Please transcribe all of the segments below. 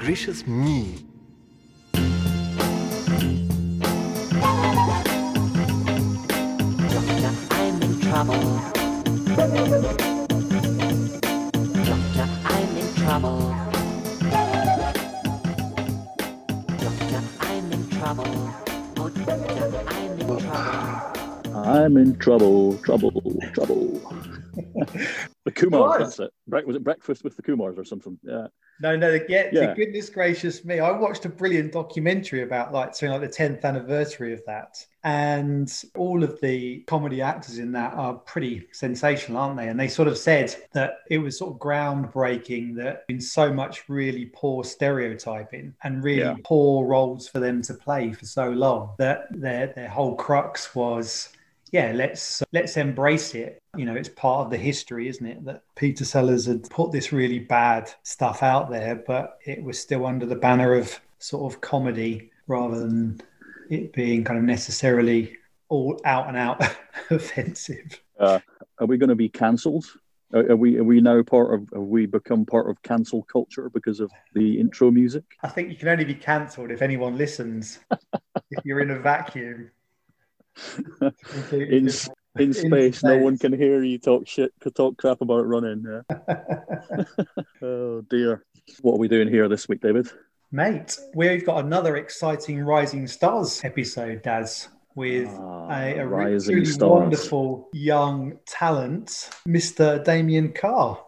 gracious me. Doctor, I'm in trouble. Doctor, I'm in trouble. Doctor, I'm in trouble. Oh, doctor, I'm in trouble. I'm in trouble. The Kumars, Was. that's it. Was it Breakfast with the Kumars or something? Yeah. No, Yeah. goodness gracious me. I watched a brilliant documentary about something like the 10th anniversary of that. And all of the comedy actors in that are pretty sensational, aren't they? And they sort of said that it was sort of groundbreaking that in so much really poor stereotyping and really poor roles for them to play for so long, that their whole crux was, let's embrace it. You know, it's part of the history, isn't it? That Peter Sellers had put this really bad stuff out there, but it was still under the banner of sort of comedy rather than it being kind of necessarily all out and out offensive. Are we going to be cancelled? Are we now have we become part of cancel culture because of the intro music? I think you can only be cancelled if anyone listens. If you're in a vacuum. In space, no one can hear you talk crap about running. Oh dear. What are we doing here this week, David? Mate, we've got another exciting Rising Stars episode, Daz, with a really wonderful young talent, Mr. Damien Carr.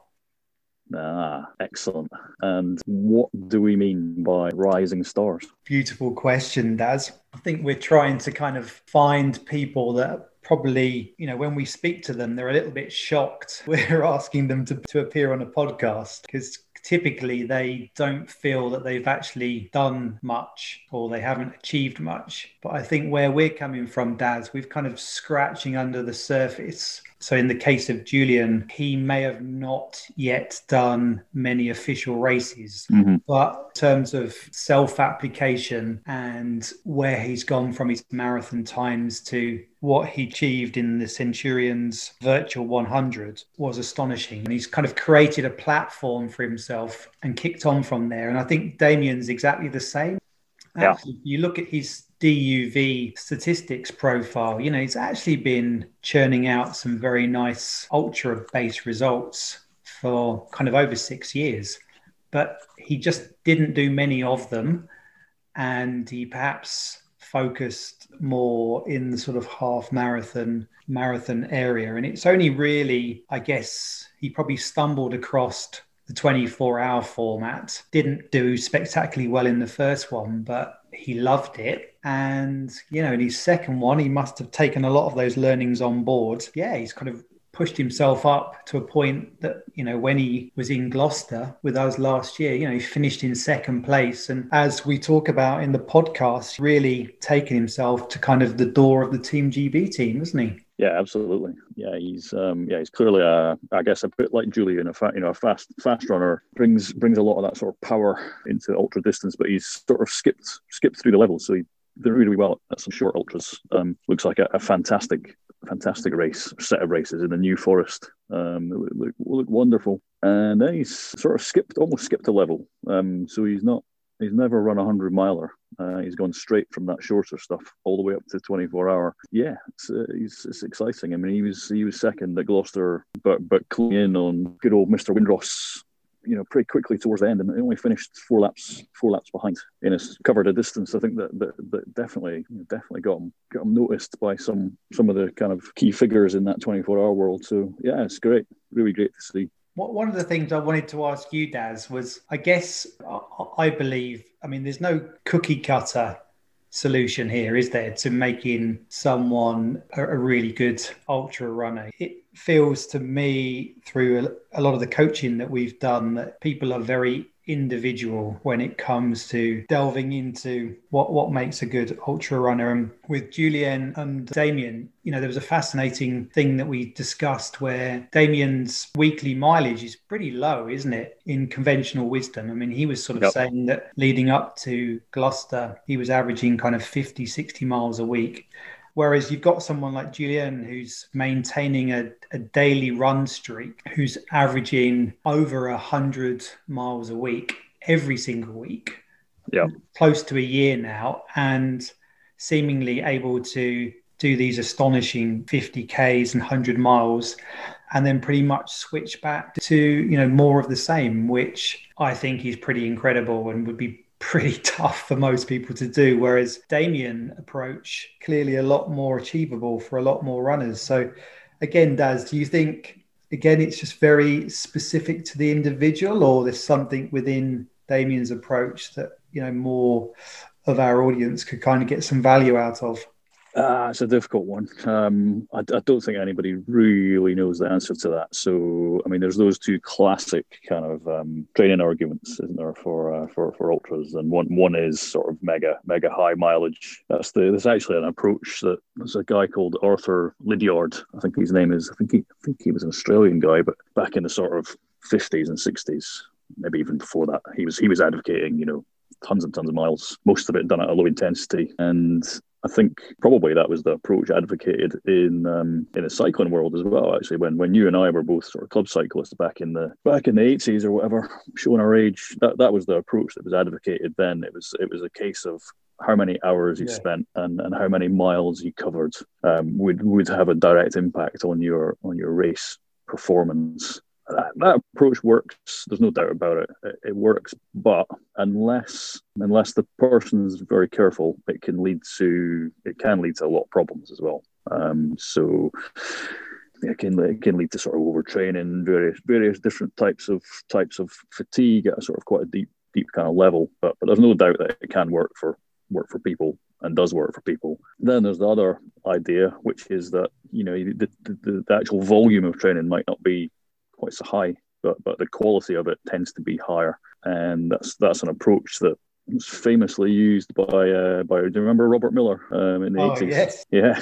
Excellent. And what do we mean by rising stars? Beautiful question, Daz. I think we're trying to kind of find people that probably, you know, when we speak to them, they're a little bit shocked. We're asking them to appear on a podcast because typically they don't feel that they've actually done much or they haven't achieved much. But I think where we're coming from, Daz, we've kind of scratching under the surface. So in the case of Julian, he may have not yet done many official races, but in terms of self-application and where he's gone from his marathon times to what he achieved in the Centurion's virtual 100 was astonishing. And he's kind of created a platform for himself and kicked on from there. And I think Damien's exactly the same. Actually, you look at his DUV statistics profile, you know, he's actually been churning out some very nice ultra-based results for kind of over 6 years. But he just didn't do many of them. And he perhaps focused more in the sort of half marathon area. And it's only really, I guess, he probably stumbled across the 24-hour format, didn't do spectacularly well in the first one, but he loved it. And, you know, in his second one, he must have taken a lot of those learnings on board. Yeah, he's kind of pushed himself up to a point that, you know, when he was in Gloucester with us last year, you know, he finished in second place. And as we talk about in the podcast, really taken himself to kind of the door of the Team GB team, isn't he? Yeah, absolutely. Yeah, he's clearly I guess a bit like Julian, a fast runner, brings a lot of that sort of power into ultra distance, but he's sort of skipped through the levels, so he did really well at some short ultras. Looks like a fantastic set of races in the New Forest. Look wonderful, and then he's sort of almost skipped a level. So he's never run a 100-miler. He's gone straight from that shorter stuff all the way up to 24-hour. Yeah, it's exciting. I mean, he was second at Gloucester, but clean in on good old Mr. Windross, you know, pretty quickly towards the end, and only finished four laps behind. In covered a distance, I think that definitely got him noticed by some of the kind of key figures in that 24-hour world. So yeah, it's great, really great to see. One of the things I wanted to ask you, Daz, was, I guess, I believe, I mean, there's no cookie cutter solution here, is there, to making someone a really good ultra runner? It feels to me, through a lot of the coaching that we've done, that people are very individual when it comes to delving into what makes a good ultra runner. And with Julian and Damien, you know, there was a fascinating thing that we discussed where Damien's weekly mileage is pretty low, isn't it, in conventional wisdom? I mean, he was sort of saying that leading up to Gloucester, he was averaging kind of 50, 60 miles a week. Whereas you've got someone like Julian who's maintaining a daily run streak, who's averaging over 100 miles a week every single week, Yeah. close to a year now, and seemingly able to do these astonishing 50Ks and 100 miles, and then pretty much switch back to, more of the same, which I think is pretty incredible and would be pretty tough for most people to do. Whereas Damien approach, clearly a lot more achievable for a lot more runners. So again, Daz, do you think, again, it's just very specific to the individual, or there's something within Damien's approach that, more of our audience could kind of get some value out of? It's a difficult one. I don't think anybody really knows the answer to that. So, I mean, there's those two classic kind of training arguments, isn't there, for ultras? And one is sort of mega high mileage. There's actually an approach that there's a guy called Arthur Lydiard. I think his name is. I think he was an Australian guy, but back in the sort of 50s and 60s, maybe even before that, he was advocating, tons and tons of miles, most of it done at a low intensity. And I think probably that was the approach advocated in the cycling world as well. Actually, when you and I were both sort of club cyclists back in the 80s or whatever, showing our age, that was the approach that was advocated then. It was a case of how many hours you spent and how many miles you covered would have a direct impact on your race performance. That approach works. There's no doubt about it. It works, but unless the person is very careful, it can lead to a lot of problems as well. So it can lead to sort of overtraining, various different types of fatigue at a sort of quite a deep kind of level. But there's no doubt that it can work for people and does work for people. Then there's the other idea, which is that the actual volume of training might not be quite so high, but the quality of it tends to be higher, and that's an approach that was famously used by do you remember Robert Miller in the 80s? Yes. Yeah.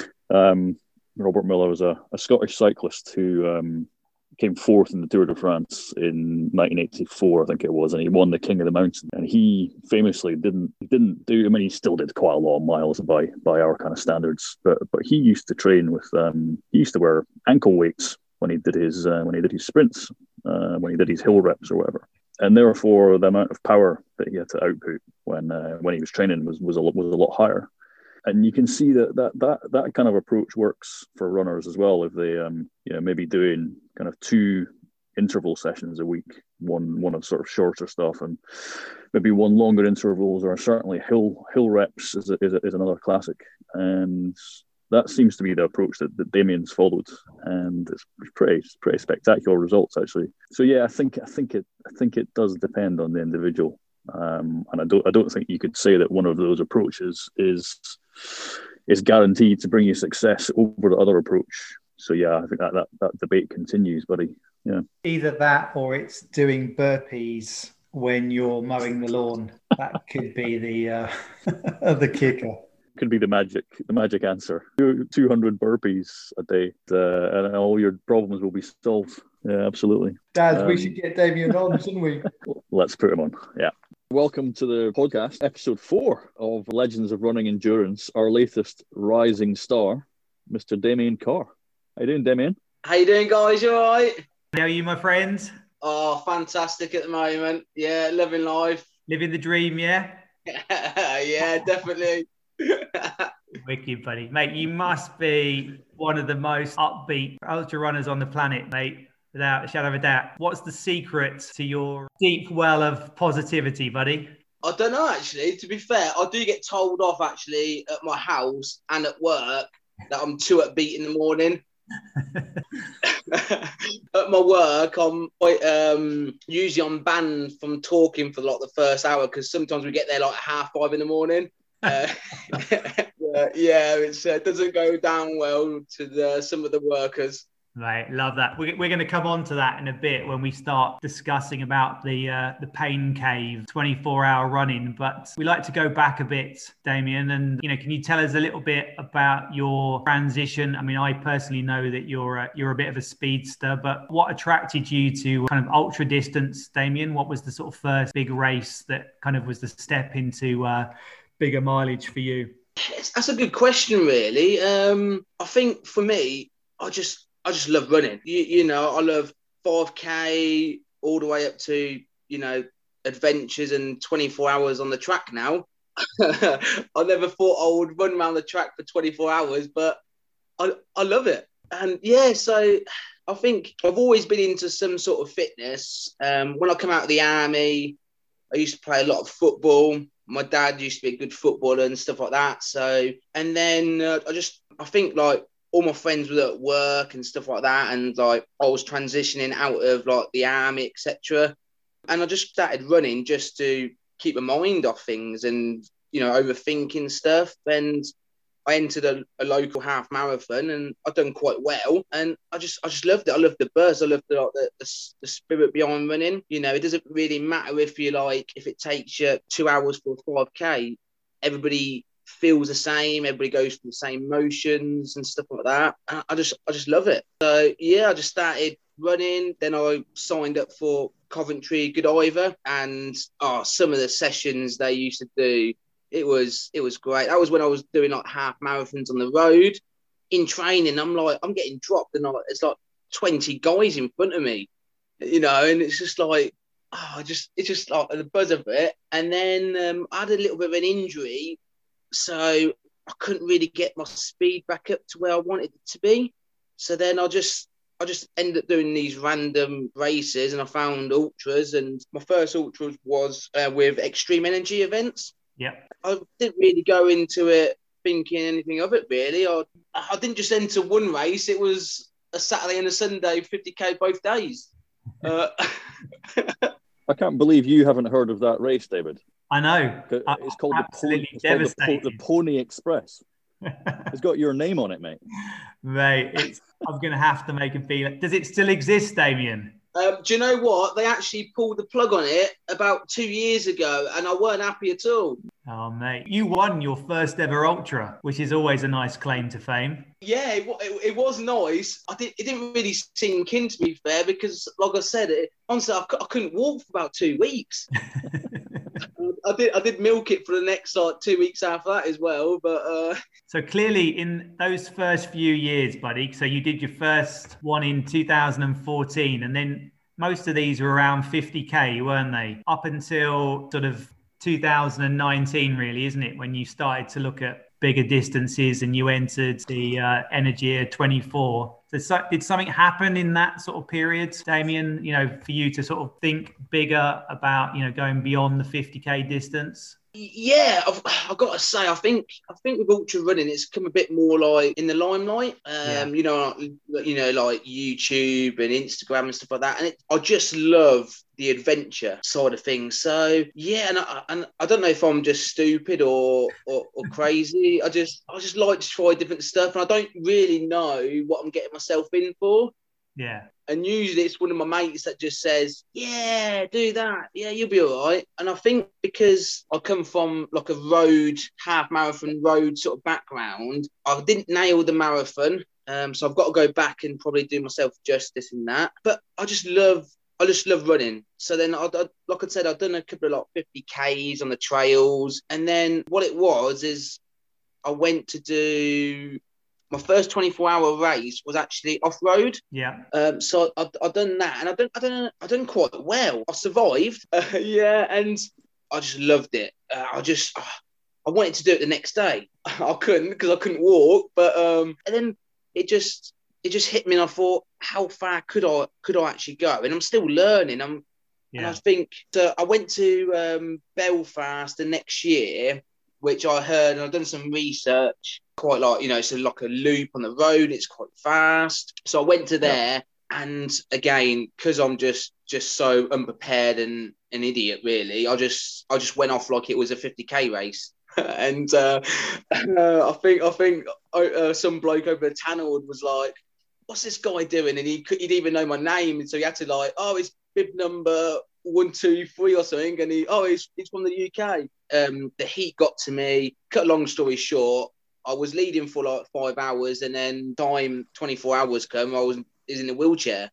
Robert Miller was a Scottish cyclist who came fourth in the Tour de France in 1984, I think it was, and he won the King of the Mountain. And he famously didn't do. I mean, he still did quite a lot of miles by our kind of standards, but he used to train with. He used to wear ankle weights when he did his sprints, when he did his hill reps or whatever, and therefore the amount of power that he had to output when he was training was a lot higher. And you can see that kind of approach works for runners as well if they maybe doing kind of 2 interval sessions a week, one of sort of shorter stuff and maybe one longer intervals, or certainly hill reps is another classic. And that seems to be the approach that Damien's followed, and it's pretty spectacular results actually. So yeah, I think it does depend on the individual, and I don't think you could say that one of those approaches is guaranteed to bring you success over the other approach. So yeah, I think that debate continues, buddy. Yeah, either that or it's doing burpees when you're mowing the lawn. That could be the the kicker. Could be the magic answer. 200 burpees a day, and all your problems will be solved. Yeah, absolutely. Dad, we should get Damien on, shouldn't we? Let's put him on. Yeah. Welcome to the podcast, episode 4 of Legends of Running Endurance. Our latest rising star, Mr. Damien Carr. How you doing, Damien? How you doing, guys? You all right? How are you, my friend? Oh, fantastic at the moment. Yeah, living life. Living the dream, yeah? Yeah, definitely. Wicked, buddy. Mate, you must be one of the most upbeat ultra runners on the planet, mate, without a shadow of a doubt. What's the secret to your deep well of positivity, buddy? I don't know, actually. To be fair, I do get told off, actually, at my house and at work that I'm too upbeat in the morning. At my work, I'm quite, usually I'm banned from talking for the first hour, because sometimes we get there like 5:30 in the morning. Yeah, it doesn't go down well to some of the workers. Right, love that. We're going to come on to that in a bit when we start discussing about the pain cave, 24-hour running. But we like to go back a bit, Damien, and can you tell us a little bit about your transition? I mean, I personally know that you're a bit of a speedster, but what attracted you to kind of ultra distance, Damien? What was the sort of first big race that kind of was the step into bigger mileage for you? That's a good question, really. I think for me, I just love running. I love 5K all the way up to adventures and 24 hours on the track now. I never thought I would run around the track for 24 hours, but I love it. And yeah, so I think I've always been into some sort of fitness. When I come out of the army, I used to play a lot of football. My dad used to be a good footballer and stuff like that. So, and then I think like all my friends were at work and stuff like that. And like I was transitioning out of like the army, etc. And I just started running just to keep my mind off things and, you know, overthinking stuff. And I entered a local half marathon and I've done quite well. And I just loved it. I loved the buzz. I loved the spirit behind running. You know, it doesn't really matter if it takes you 2 hours for a 5K. Everybody feels the same. Everybody goes through the same motions and stuff like that. And I just love it. So yeah, I just started running. Then I signed up for Coventry Godiva, and some of the sessions they used to do, it was great. That was when I was doing like half marathons on the road. In training, I'm getting dropped, and it's like 20 guys in front of me, you know, and it's just like, it's just like the buzz of it. And then I had a little bit of an injury, so I couldn't really get my speed back up to where I wanted it to be. So then I just ended up doing these random races, and I found ultras. And my first ultras was with Extreme Energy events. Yeah. I didn't really go into it thinking anything of it, really. I didn't just enter one race. It was a Saturday and a Sunday, 50K both days. I can't believe you haven't heard of that race, David. I know. It's called the Pony Express. It's got your name on it, mate. Mate, I'm going to have to make a feel. Does it still exist, Damien? Do you know what? They actually pulled the plug on it about 2 years ago, and I weren't happy at all. Oh, mate. You won your first ever ultra, which is always a nice claim to fame. Yeah, it was nice. It didn't really sink in, to be fair, because, like I said, honestly, I couldn't walk for about 2 weeks. I did milk it for the next 2 weeks after that as well. But so clearly, in those first few years, buddy, so you did your first one in 2014, and then most of these were around 50K, weren't they? Up until sort of 2019, really, isn't it? When you started to look at bigger distances and you entered the Energy 24. So did something happen in that sort of period, Damien, you know, for you to sort of think bigger about, you know, going beyond the 50K distance? Yeah, I've got to say, I think with ultra running, it's come a bit more like in the limelight. You know, like YouTube and Instagram and stuff like that. And I just love the adventure side of things. So yeah, and I don't know if I'm just stupid or crazy. I just like to try different stuff, and I don't really know what I'm getting myself in for. Yeah. And usually it's one of my mates that just says, yeah, do that. Yeah, you'll be all right. And I think because I come from like a half marathon road sort of background, I didn't nail the marathon. So I've got to go back and probably do myself justice in that. But I just love running. So then, like I said, I've done a couple of like 50Ks on the trails. And then what it was is I went to do... My first 24-hour race was actually off-road. Yeah. So I've done that, and I done quite well. I survived. Yeah, and I just loved it. I wanted to do it the next day. I couldn't because I couldn't walk. But and then it just hit me, and I thought, how far could I actually go? And I'm still learning. And I think I went to Belfast the next year, which I heard, and I've done some research, quite like, you know, it's like a loop on the road, it's quite fast. So I went to there, and again, because I'm just so unprepared and an idiot, really, I just went off like it was a 50K race. And I think some bloke over at Tannold was like, what's this guy doing? And he'd even know my name, and so he had to like, it's bib number 1, 2, 3 or something, and he's from the UK. The heat got to me. Cut a long story short, I was leading for like 5 hours, and then 24 hours come, I was in a wheelchair.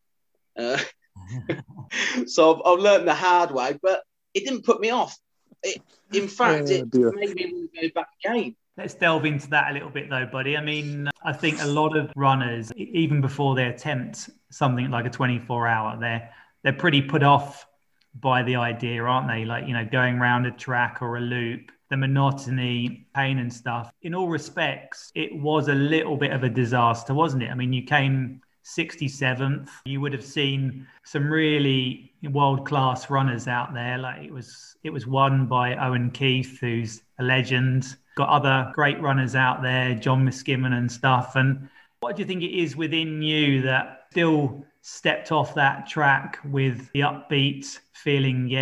So I've learned the hard way, but it didn't put me off. In fact, it made me want to go back again. Let's delve into that a little bit though, buddy. I mean, I think a lot of runners, even before they attempt something like a 24-hour, they're pretty put off by the idea, aren't they? Like, going around a track or a loop, the monotony, pain and stuff. In all respects, it was a little bit of a disaster, wasn't it? I mean, you came 67th. You would have seen some really world-class runners out there. Like it was won by Owen Keith, who's a legend. Got other great runners out there, John Miskimmon and stuff. And what do you think it is within you that still stepped off that track with the upbeat feeling,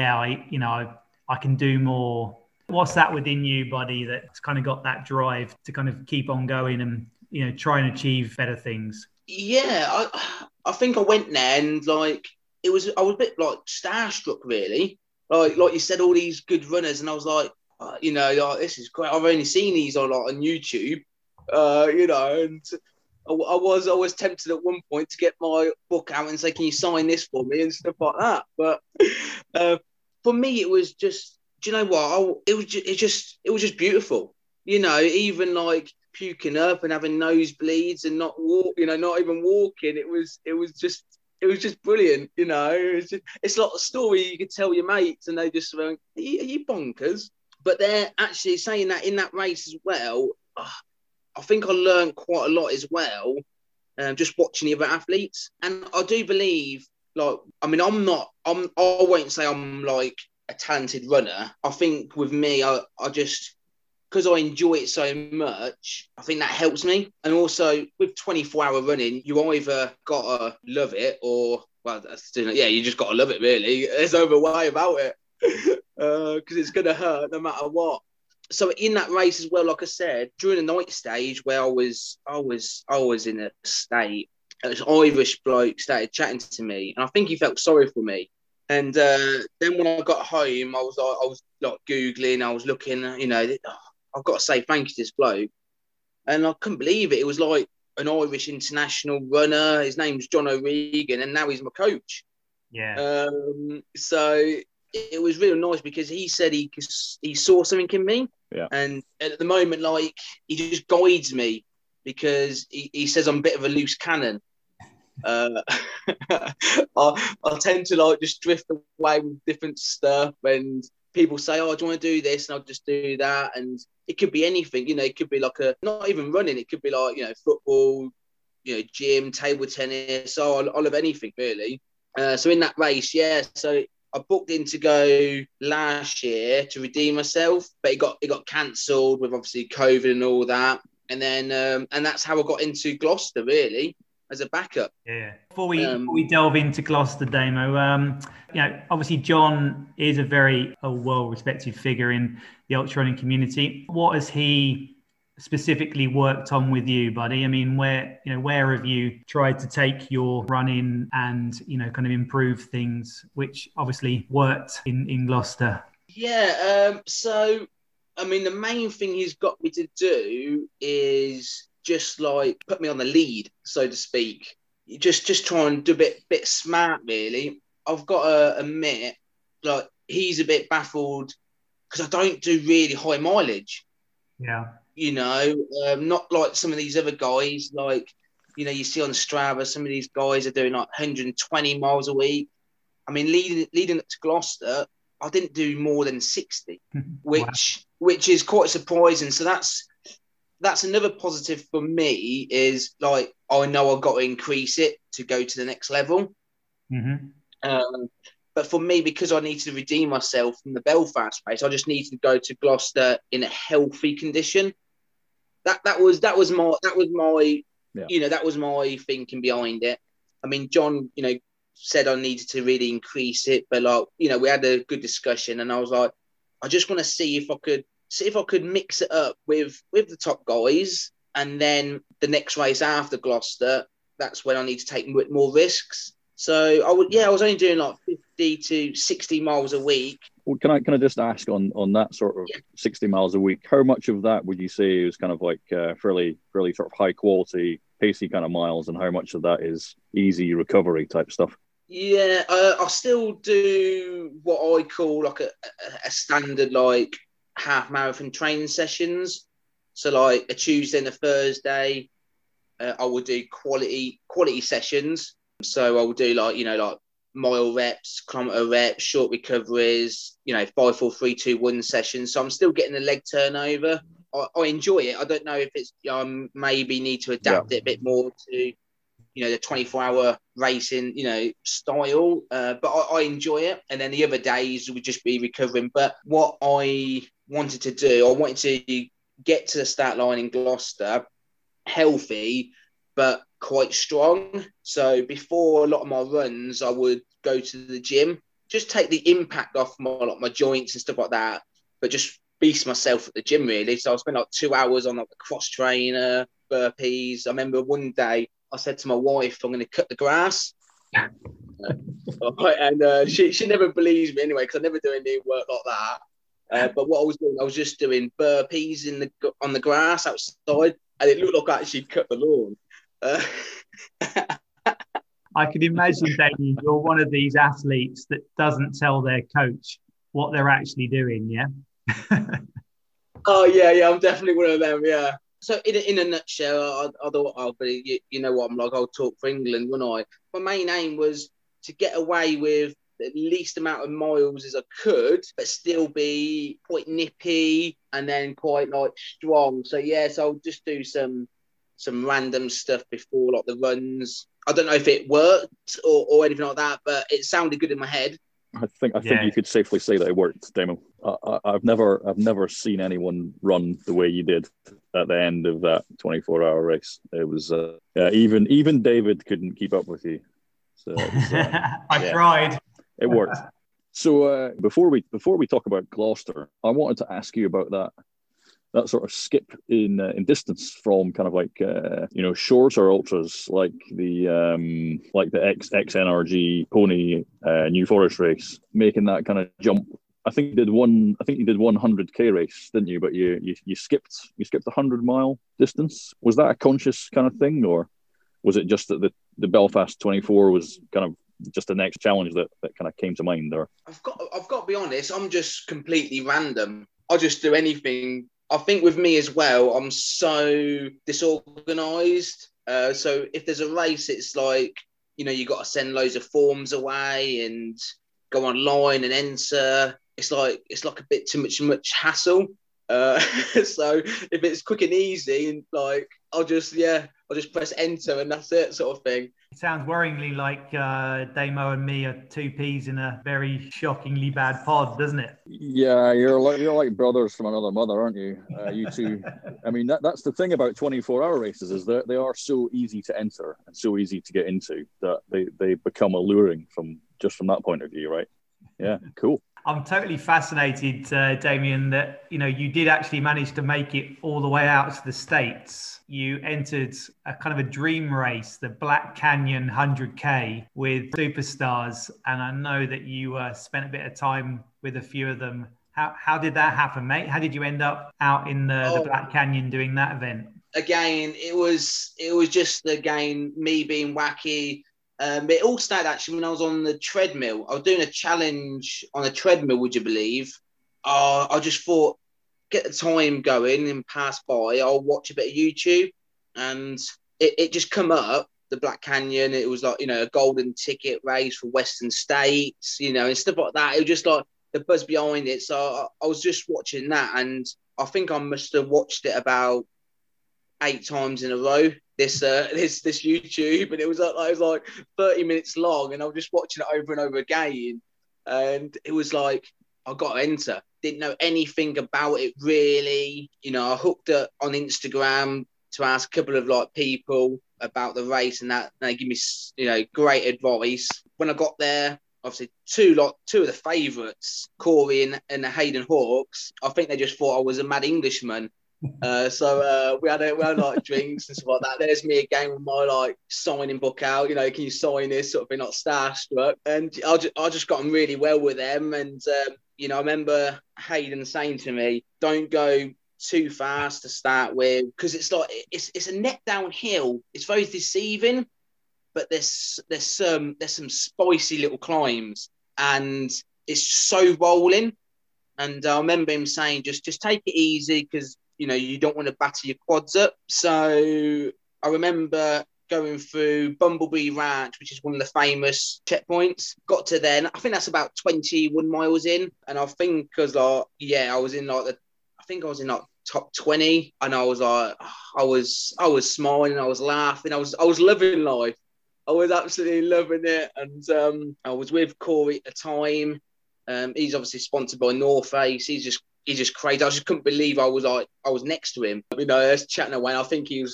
I can do more? What's that within you, buddy, that's kind of got that drive to kind of keep on going and, try and achieve better things? Yeah, I think I went there and I was a bit like starstruck really. Like you said, all these good runners, and I was like, this is great. I've only seen these on YouTube, and I was tempted at one point to get my book out and say, can you sign this for me and stuff like that. But for me, it was just, do you know what? It was just beautiful. Even like puking up and having nosebleeds and not even walking. It was just brilliant. It's like a story you could tell your mates and they just went, are you bonkers? But they're actually saying that in that race as well. I think I learned quite a lot as well, just watching the other athletes. And I do believe, I won't say I'm like a talented runner. I think with me, I just, because I enjoy it so much, I think that helps me. And also with 24-hour running, you either gotta love it or, you just gotta love it really. There's no other way about it, because it's gonna hurt no matter what. So in that race as well, like I said, during the night stage where I was in a state, this Irish bloke started chatting to me, and I think he felt sorry for me. And then when I got home, I was Googling, I was looking, I've got to say thank you to this bloke. And I couldn't believe it. It was like an Irish international runner. His name's John O'Regan, and now he's my coach. Yeah. So it was really nice because he said he saw something in me. Yeah. And at the moment, he just guides me because he says I'm a bit of a loose cannon. I tend to just drift away with different stuff, and people say, "Oh, do you want to do this?" And I'll just do that, and it could be anything. It could be not even running. It could be football, gym, table tennis. I love anything really. So in that race, so I booked in to go last year to redeem myself, but it got cancelled with obviously COVID and all that. And then and that's how I got into Gloucester really, as a backup. Yeah. Before we delve into Gloucester, Damo, obviously John is a very well-respected figure in the ultra running community. What has he specifically worked on with you, buddy? I mean, where have you tried to take your running and, kind of improve things, which obviously worked in Gloucester? Yeah. So, I mean, the main thing he's got me to do is just put me on the lead, so to speak. Just try and do a bit smart, really. I've got to admit, he's a bit baffled because I don't do really high mileage. Yeah. Not like some of these other guys, you see on Strava, some of these guys are doing 120 miles a week. I mean, leading up to Gloucester, I didn't do more than 60, which is quite surprising. So that's another positive for me is I know I've got to increase it to go to the next level. Mm-hmm. But for me, because I need to redeem myself from the Belfast race, I just need to go to Gloucester in a healthy condition. That was my that was my thinking behind it. I mean, John, said I needed to really increase it, but we had a good discussion, and I was like, I just want to see if I could mix it up with the top guys, and then the next race after Gloucester, that's when I need to take more risks. So I was only doing 50 to 60 miles a week. Well, can I just ask on that sort of 60 miles a week, how much of that would you say is kind of fairly sort of high quality, pacey kind of miles, and how much of that is easy recovery type stuff? Yeah, I still do what I call a standard half marathon training sessions. So a Tuesday and a Thursday, I will do quality sessions. So I will do mile reps, kilometre reps, short recoveries, 5-4-3-2-1 sessions. So I'm still getting the leg turnover. I enjoy it. I don't know if it's maybe need to adapt it a bit more to the 24-hour racing style, but I enjoy it. And then the other days would just be recovering. But what I wanted to do, I wanted to get to the start line in Gloucester healthy but quite strong. So before a lot of my runs, I would go to the gym, just take the impact off my joints and stuff like that, but just beast myself at the gym really. So I spent like 2 hours on like the cross trainer, burpees. I remember one day I said to my wife, I'm going to cut the grass. And she never believes me anyway, because I never do any work like that. But what I was doing, I was just doing burpees on the grass outside, and it looked like I actually cut the lawn. I could imagine, Damien, you're one of these athletes that doesn't tell their coach what they're actually doing, yeah? Oh, yeah, I'm definitely one of them, yeah. So in a nutshell, I thought, but you know what I'm like, I'll talk for England, wouldn't I? My main aim was to get away with the least amount of miles as I could, but still be quite nippy and then quite like strong. So so I'll just do some random stuff before like the runs. I don't know if it worked or anything like that, but it sounded good in my head. I think you could safely say that it worked, Damo. I've never seen anyone run the way you did at the end of that 24-hour race. It was even David couldn't keep up with you. So it was, I tried. It worked. So before we talk about Gloucester, I wanted to ask you about that sort of skip in distance from kind of like shorter ultras like the XNRG Pony New Forest race, making that kind of jump. I think you did 100k race, didn't you? But you skipped a 100-mile distance. Was that a conscious kind of thing, or was it just that the Belfast 24 was kind of just the next challenge that kind of came to mind? Or I've got to be honest, I'm just completely random. I'll just do anything. I think with me as well, I'm so disorganized. So if there's a race, it's like, you got to send loads of forms away and go online and enter. It's like a bit too much hassle. So if it's quick and easy, and like I'll just press enter and that's it, sort of thing. It sounds worryingly like Damo and me are two peas in a very shockingly bad pod, doesn't it? Yeah, you're like brothers from another mother, aren't you? You two. I mean, that's the thing about 24-hour races, is that they are so easy to enter and so easy to get into that they become alluring from that point of view, right? Yeah, cool. I'm totally fascinated, Damien, that you did actually manage to make it all the way out to the States. You entered a kind of a dream race, the Black Canyon 100K with superstars, and I know that you spent a bit of time with a few of them. How did that happen, mate? How did you end up out in the Black Canyon doing that event? Again, it was just me being wacky. It all started actually when I was on the treadmill. I was doing a challenge on a treadmill, would you believe? I just thought, get the time going and pass by. I'll watch a bit of YouTube. And it just come up, the Black Canyon. It was like, a golden ticket race for Western States, and stuff like that. It was just like the buzz behind it. So I was just watching that. And I think I must have watched it about 8 times in a row, this YouTube, and it was like 30 minutes long, and I was just watching it over and over again, and it was like, I got to enter. Didn't know anything about it really. I hooked up on Instagram to ask a couple of like people about the race, and that, and they give me great advice. When I got there, obviously two of the favourites, Corey and the Hayden Hawks, I think they just thought I was a mad Englishman. So we had like drinks and stuff like that. There's me again with my like signing book out. Can you sign this, sort of thing, like starstruck. And I just got on really well with them. And I remember Hayden saying to me, "Don't go too fast to start with, because it's like it's a net downhill. It's very deceiving, but there's some spicy little climbs, and it's so rolling." And I remember him saying, just take it easy, because you don't want to batter your quads up. So I remember going through Bumblebee Ranch, which is one of the famous checkpoints. Got to then, I think that's about 21 miles in. And I think because, I was in like top 20, and I was like, I was smiling, I was laughing, I was loving life. I was absolutely loving it. And I was with Corey at the time. He's obviously sponsored by North Face. He's just crazy. I just couldn't believe I was next to him. You know, I was chatting away. And I think he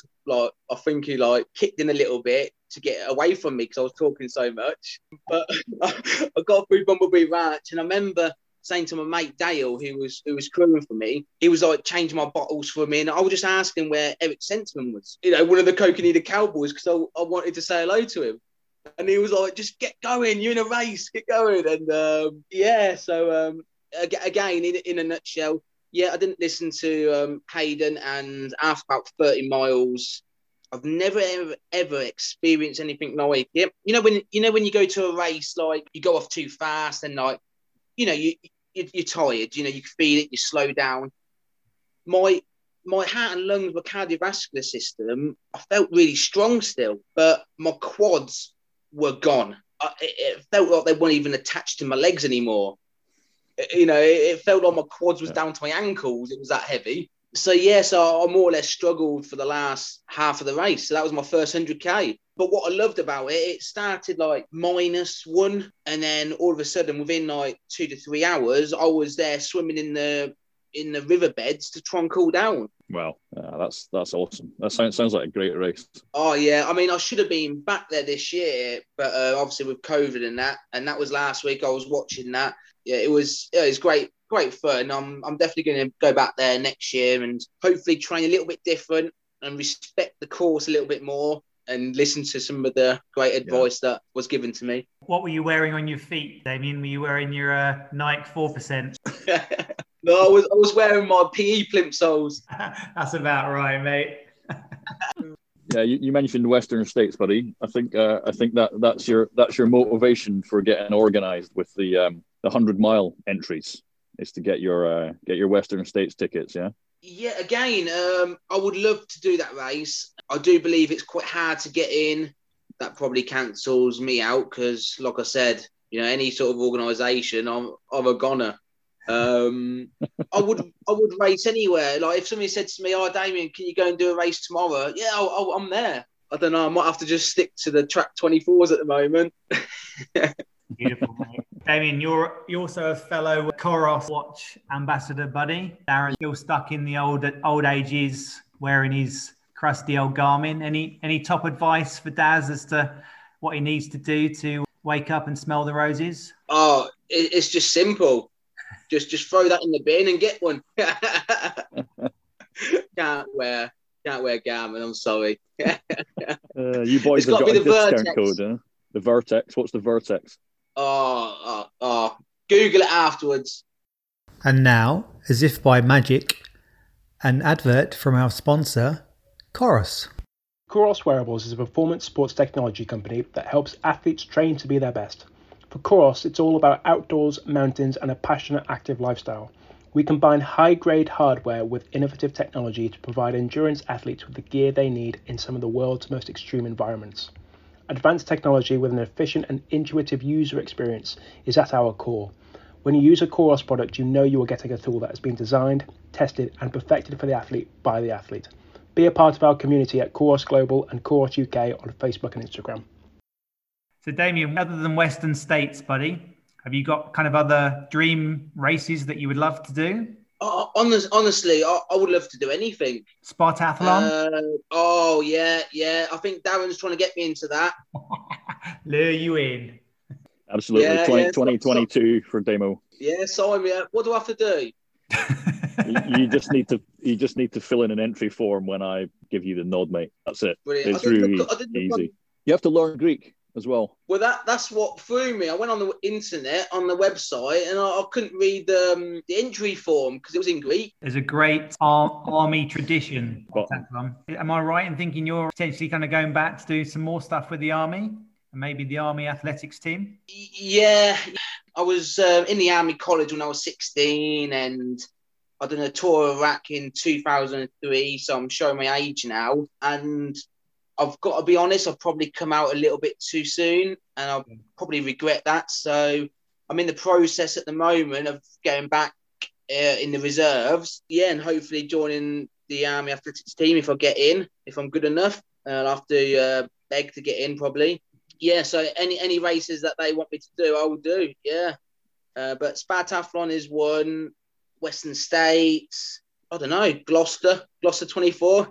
kicked in a little bit to get away from me because I was talking so much. But I got through Bumblebee Ranch, and I remember saying to my mate Dale, who was crewing for me, he was like changing my bottles for me, and I was just asking where Eric Senseman was. You know, one of the Coconina Cowboys, because I wanted to say hello to him. And he was like, just get going, you're in a race, get going. And so again, in a nutshell, I didn't listen to Hayden, and after about 30 miles, I've never ever experienced anything like it. You know when you go to a race, like you go off too fast, and like, you know, you're tired, you know, you can feel it, you slow down. My heart and lungs, my cardiovascular system, I felt really strong still, but my quads were gone. It felt like they weren't even attached to my legs anymore. You know, it felt like my quads was down to my ankles. It was that heavy. So I more or less struggled for the last half of the race. So that was my first 100K. But what I loved about it, it started like -1, and then all of a sudden, within like 2 to 3 hours, I was there swimming in the riverbeds to try and cool down. Wow, that's awesome. That sounds like a great race. Oh yeah, I mean, I should have been back there this year, but obviously with COVID and that was last week. I was watching that. Yeah, it was great fun. I'm definitely going to go back there next year and hopefully train a little bit different and respect the course a little bit more and listen to some of the great advice that was given to me. What were you wearing on your feet, Damien? Were you wearing your Nike 4%? No, I was wearing my PE plimsolls. That's about right, mate. Yeah, you mentioned Western States, buddy. I think that's your motivation for getting organised with the 100-mile entries, is to get your Western States tickets. Yeah. Yeah. Again, I would love to do that race. I do believe it's quite hard to get in. That probably cancels me out because, like I said, you know, any sort of organisation, I'm a goner. I would race anywhere. Like if somebody said to me, "Oh, Damien, can you go and do a race tomorrow?" Yeah, I'm there. I don't know. I might have to just stick to the track 24s at the moment. Beautiful, mate. Damien, you're also a fellow Coros Watch ambassador, buddy. Darren's still stuck in the old ages, wearing his crusty old Garmin. Any top advice for Daz as to what he needs to do to wake up and smell the roses? Oh, it's just simple. Just throw that in the bin and get one. Can't wear Garmin. I'm sorry. You boys have got a discount code, huh? The Vertex. What's the Vertex? Oh. Google it afterwards. And now, as if by magic, an advert from our sponsor, Coros. Coros Wearables is a performance sports technology company that helps athletes train to be their best. For Coros, it's all about outdoors, mountains, and a passionate active lifestyle. We combine high-grade hardware with innovative technology to provide endurance athletes with the gear they need in some of the world's most extreme environments. Advanced technology with an efficient and intuitive user experience is at our core. When you use a Coros product, you know you are getting a tool that has been designed, tested, and perfected for the athlete by the athlete. Be a part of our community at Coros Global and Coros UK on Facebook and Instagram. So, Damien, other than Western States, buddy, have you got kind of other dream races that you would love to do? Honestly, I would love to do anything. Spartathlon? Yeah. I think Darren's trying to get me into that. Lure you in. Absolutely. 2022 for Damo. Yeah, sign me up. What do I have to do? You just need to fill in an entry form when I give you the nod, mate. That's it. Brilliant. It's really easy. You have to learn Greek as well. Well, that's what threw me. I went on the internet, on the website, and I couldn't read the entry form because it was in Greek. There's a great army tradition. Am I right in thinking you're potentially kind of going back to do some more stuff with the army and maybe the army athletics team? Yeah, I was in the army college when I was 16, and I done a tour of Iraq in 2003, so I'm showing my age now. And I've got to be honest, I've probably come out a little bit too soon, and I'll probably regret that. So I'm in the process at the moment of going back in the reserves, and hopefully joining the Army Athletics team if I get in, if I'm good enough. I'll have to beg to get in probably. Yeah, so any races that they want me to do, I will do. Yeah, but Spartathlon is one. Western States, I don't know, Gloucester 24.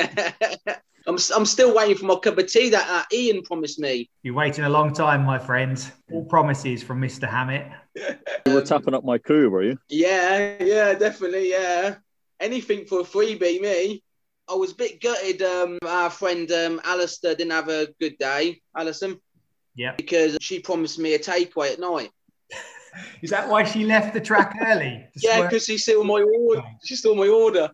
I'm still waiting for my cup of tea that Ian promised me. You're waiting a long time, my friend. All promises from Mr. Hammett. You were tapping up my crew, were you? Yeah, definitely, yeah. Anything for a freebie, me. I was a bit gutted. Our friend Alistair didn't have a good day, Alison. Yeah. Because she promised me a takeaway at night. Is that why she left the track early? Yeah, because she saw my order. She saw my order.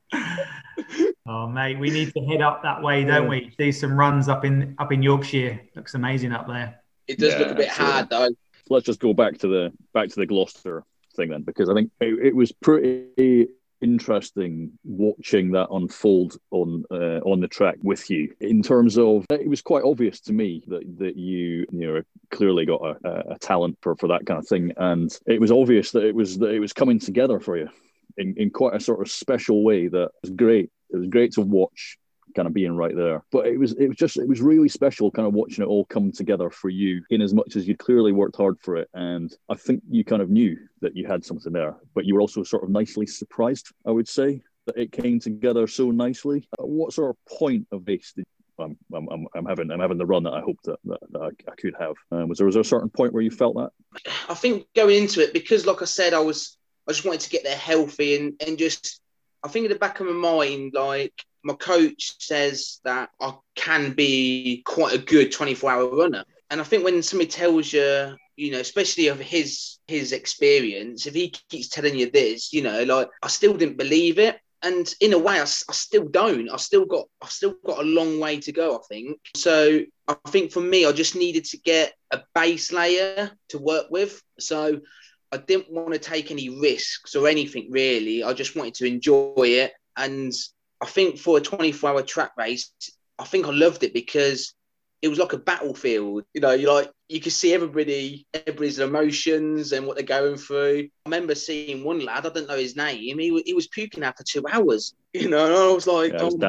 Oh, mate, we need to head up that way, don't we? Do some runs up in Yorkshire. Looks amazing up there. It does look a bit hard, though. Let's just go back to the Gloucester thing then, because I think it was pretty interesting watching that unfold on the track with you. In terms of, it was quite obvious to me that you clearly got a talent for that kind of thing, and it was obvious that it was coming together for you in quite a sort of special way that was great. It was great to watch, kind of being right there, but it was really special kind of watching it all come together for you, in as much as you clearly worked hard for it, and I think you kind of knew that you had something there, but you were also sort of nicely surprised, I would say, that it came together so nicely. What sort of point of this did I'm having the run that I hoped that I could have? Was there a certain point where you felt that? I think going into it, because like I said, I just wanted to get there healthy, and just, I think in the back of my mind, like, my coach says that I can be quite a good 24-hour runner. And I think when somebody tells you, especially of his experience, if he keeps telling you this, like, I still didn't believe it. And in a way, I still don't. I've still got a long way to go, I think. So I think for me, I just needed to get a base layer to work with. So I didn't want to take any risks or anything, really. I just wanted to enjoy it. And I think for a 24-hour track race, I think I loved it because it was like a battlefield. You could see everybody's emotions and what they're going through. I remember seeing one lad, I don't know his name, he was puking after 2 hours. And I was like, it was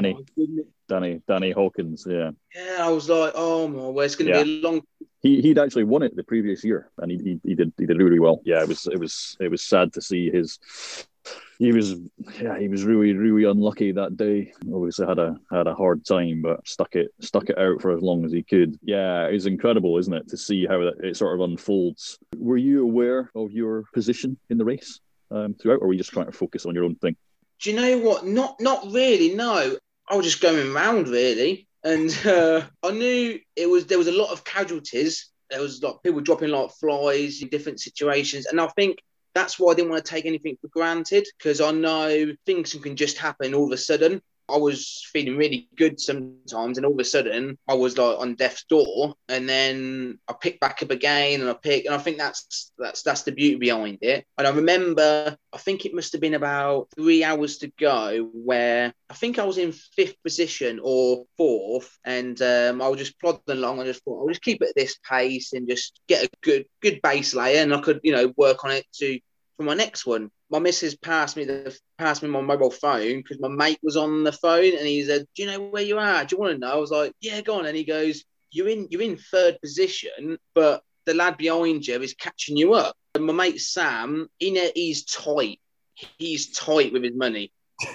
Danny Hawkins, yeah. Yeah, I was like, oh my word, it's going to be a long. He'd actually won it the previous year, and he did really well. Yeah, it was sad to see his. He was really, really unlucky that day. Obviously had a hard time, but stuck it out for as long as he could. Yeah, it's incredible, isn't it, to see how it sort of unfolds. Were you aware of your position in the race throughout, or were you just trying to focus on your own thing? Do you know what? Not really. No, I was just going around really, and I knew there was a lot of casualties. There was like people dropping like flies in different situations, and I think that's why I didn't want to take anything for granted, because I know things can just happen all of a sudden. I was feeling really good sometimes, and all of a sudden I was like on death's door, and then I picked back up again, and I think that's the beauty behind it. And I remember, I think it must have been about 3 hours to go, where I think I was in 5th position or 4th, and I was just plodding along. I just thought I'll just keep it at this pace and just get a good base layer, and I could work on it for my next one. My missus passed me my mobile phone because my mate was on the phone, and he said, "Do you know where you are? Do you want to know?" I was like, "Yeah, go on." And he goes, "You're in 3rd position, but the lad behind you is catching you up." And my mate Sam, he's tight. He's tight with his money,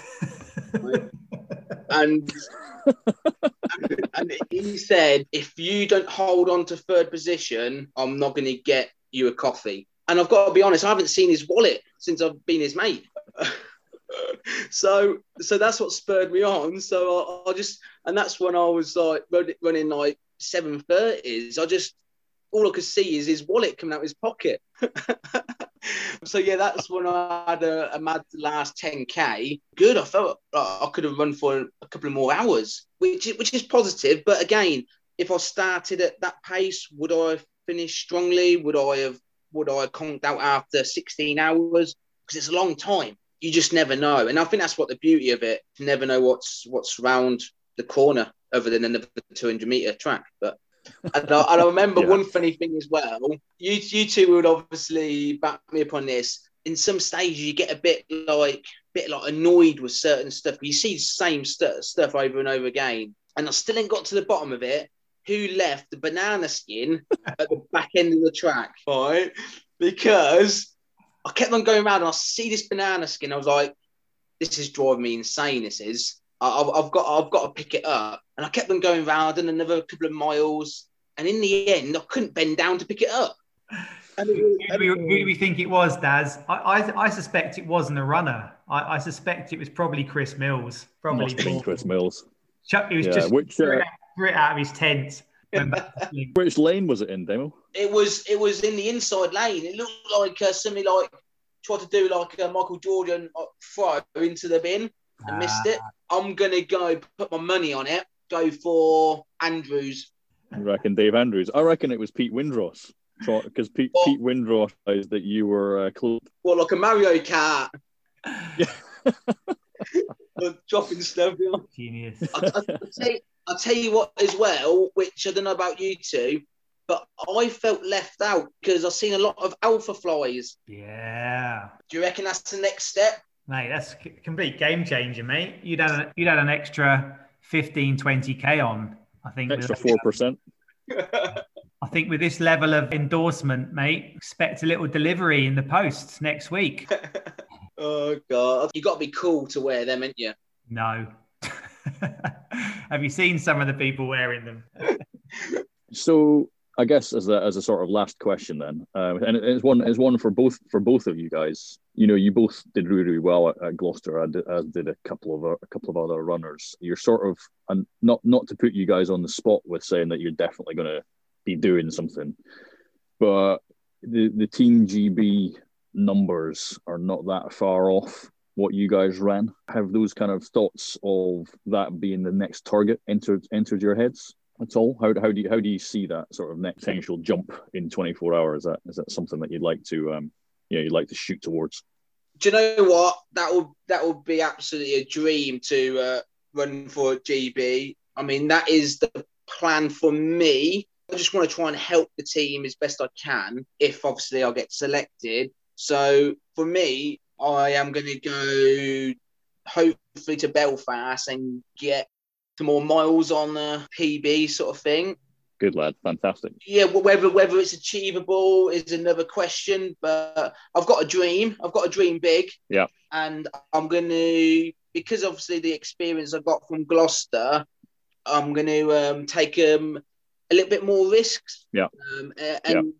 and he said, "If you don't hold on to 3rd position, I'm not going to get you a coffee." And I've got to be honest, I haven't seen his wallet since I've been his mate. So that's what spurred me on. So and that's when I was like running like 7:30s. All I could see is his wallet coming out of his pocket. So yeah, that's when I had a mad last 10K. Good, I felt like I could have run for a couple of more hours, which is positive. But again, if I started at that pace, would I have finished strongly? Would I conked out after 16 hours? Because it's a long time. You just never know. And I think that's what the beauty of it. You never know what's around the corner other than another 200-meter track. But and I remember one funny thing as well. You two would obviously back me up on this. In some stages, you get a bit like annoyed with certain stuff. You see the same stuff over and over again, and I still ain't got to the bottom of it. Who left the banana skin at the back end of the track, right? Because I kept on going around and I see this banana skin. I was like, this is driving me insane. This is. I've got to pick it up. And I kept on going round and another couple of miles. And in the end, I couldn't bend down to pick it up. And who do we think it was, Daz? I suspect it wasn't a runner. I suspect it was probably Chris Mills. Probably Must have been Chris Mills. He was just threw it out of his tent. Which lane was it in, Demo? It was in the inside lane. It looked like somebody like tried to do like a Michael Jordan throw into the bin and missed it. I'm gonna go put my money on it. Go for Andrews. I reckon Dave Andrews. I reckon it was Pete Windross. Because Pete Windross says that you were close. Well, like a Mario Kart. Yeah. Dropping stuff. Genius. I'll tell you what as well, which I don't know about you two, but I felt left out because I've seen a lot of alpha flies. Yeah. Do you reckon that's the next step? Mate, that's a complete game changer, mate. You'd had an extra 15, 20K on, I think. Extra 4%. I think with this level of endorsement, mate, expect a little delivery in the post next week. Oh, God. You got to be cool to wear them, ain't you? No. Have you seen some of the people wearing them? So I guess as a sort of last question then, and it's one for both of you guys. You know, you both did really well at Gloucester, as did a couple of other runners. You're sort of, and not to put you guys on the spot with saying that you're definitely going to be doing something, but the Team GB numbers are not that far off what you guys ran. Have those kind of thoughts of that being the next target entered your heads at all? How do you see that sort of next potential jump in 24 hours? Is that something that you'd like to shoot towards? Do you know what? That would be absolutely a dream to run for GB. I mean, that is the plan for me. I just want to try and help the team as best I can if obviously I get selected. So for me, I am going to go hopefully to Belfast and get some more miles on the PB sort of thing. Good lad, fantastic. Yeah, whether it's achievable is another question, but I've got a dream. I've got a dream big. Yeah. And I'm going to, because obviously the experience I got from Gloucester, I'm going to take a little bit more risks. Yeah. And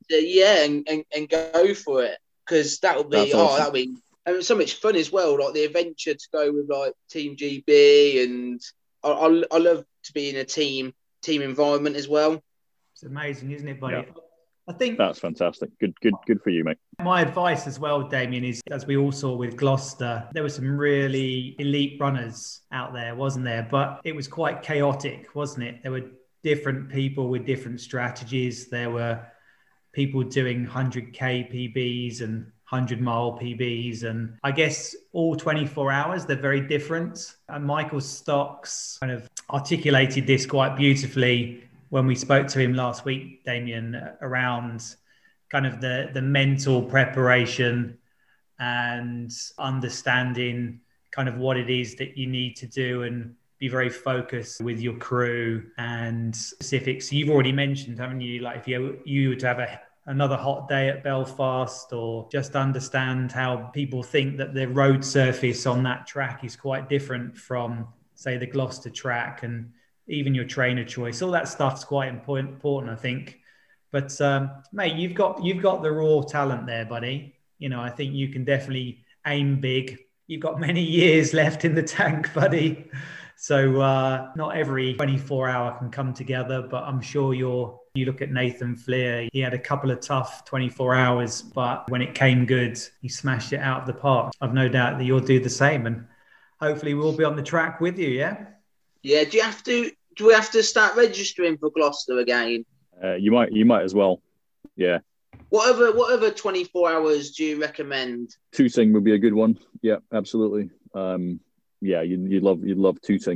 go for it, because that'll be and so much fun as well, like the adventure to go with like Team GB, and I love to be in a team environment as well. It's amazing, isn't it, buddy? Yeah. I think that's fantastic. Good for you, mate. My advice as well, Damien, is, as we all saw with Gloucester, there were some really elite runners out there, wasn't there? But it was quite chaotic, wasn't it? There were different people with different strategies. There were people doing 100K PBs and 100-mile PBs, and I guess all 24 hours, they're very different. And Michael Stocks kind of articulated this quite beautifully when we spoke to him last week, Damien, around kind of the mental preparation and understanding kind of what it is that you need to do and be very focused with your crew and specifics. You've already mentioned, haven't you, like if you were to have another hot day at Belfast, or just understand how people think that the road surface on that track is quite different from, say, the Gloucester track, and even your trainer choice. All that stuff's quite important, I think. But mate, you've got the raw talent there, buddy. You know, I think you can definitely aim big. You've got many years left in the tank, buddy. So not every 24 hour can come together, but I'm sure you look at Nathan Fleer, he had a couple of tough 24 hours, but when it came good, he smashed it out of the park. I've no doubt that you'll do the same, and hopefully we'll be on the track with you, yeah? Yeah, do we have to start registering for Gloucester again? You might as well. Yeah. What other 24 hours do you recommend? Tooting would be a good one. Yeah, absolutely. Yeah, you'd love Tooting.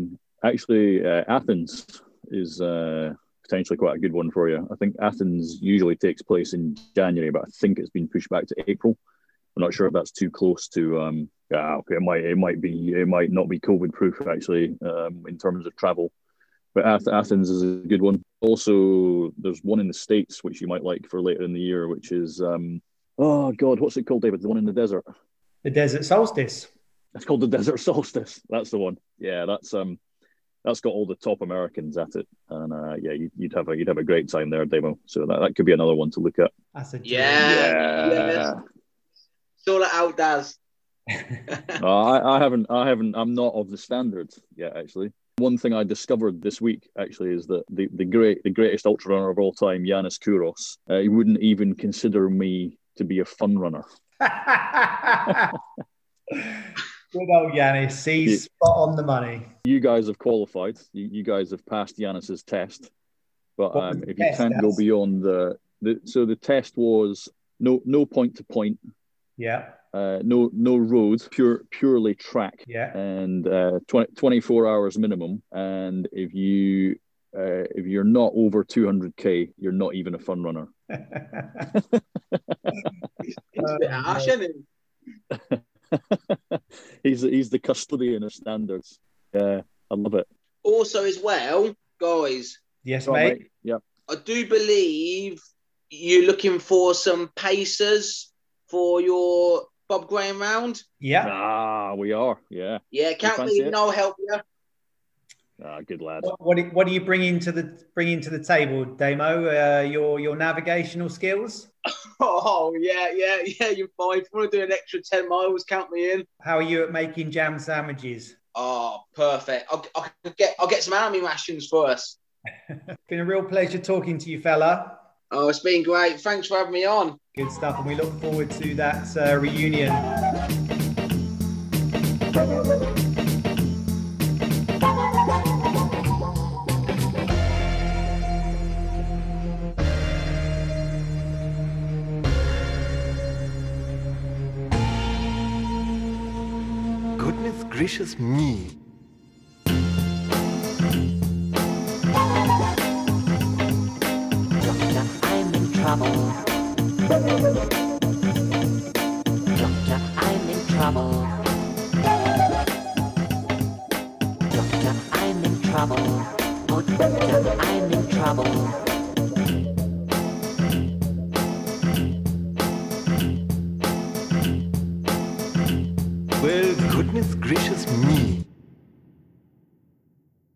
Actually, Athens is potentially quite a good one for you. I think Athens usually takes place in January, but I think it's been pushed back to April. I'm not sure if that's too close to. Okay, it might not be COVID proof actually in terms of travel. But Athens is a good one. Also, there's one in the States which you might like for later in the year, which is oh God, what's it called, David? The one in the desert. The desert solstice. It's called the Desert Solstice. That's the one. Yeah, that's got all the top Americans at it, and yeah, you'd have a great time there, Damo. So that could be another one to look at. That's a dream. Yeah. Sort it out, Daz. I haven't. I'm not of the standards yet, actually. One thing I discovered this week actually is that the greatest ultra runner of all time, Yanis Kouros, he wouldn't even consider me to be a fun runner. Good old Yanis. He's spot on the money. You guys have qualified. You guys have passed Yanis's test, but if you can't go beyond so the test was no point to point. Yeah. No road, purely track. Yeah. And 24 hours minimum. And if you're not over 200k, you're not even a fun runner. He's the custodian of standards. Yeah, I love it. Also, as well, guys. Yes, mate. Yeah. I do believe you're looking for some pacers for your Bob Graham round. Yeah. We are. Yeah. Yeah, count me in. I'll help you. Good lad. What do you bring into the table, Damo? Your navigational skills. Oh yeah. You're fine. If you want to do an extra 10 miles, count me in. How are you at making jam sandwiches? Oh, perfect. I'll get some army rations for us. Been a real pleasure talking to you, fella. Oh, it's been great. Thanks for having me on. Good stuff, and we look forward to that reunion. Goodness gracious me. Doctor, I'm in trouble. Doctor, I'm in trouble. Doctor, I'm in trouble. Oh, doctor, I'm in trouble. Well, goodness gracious me.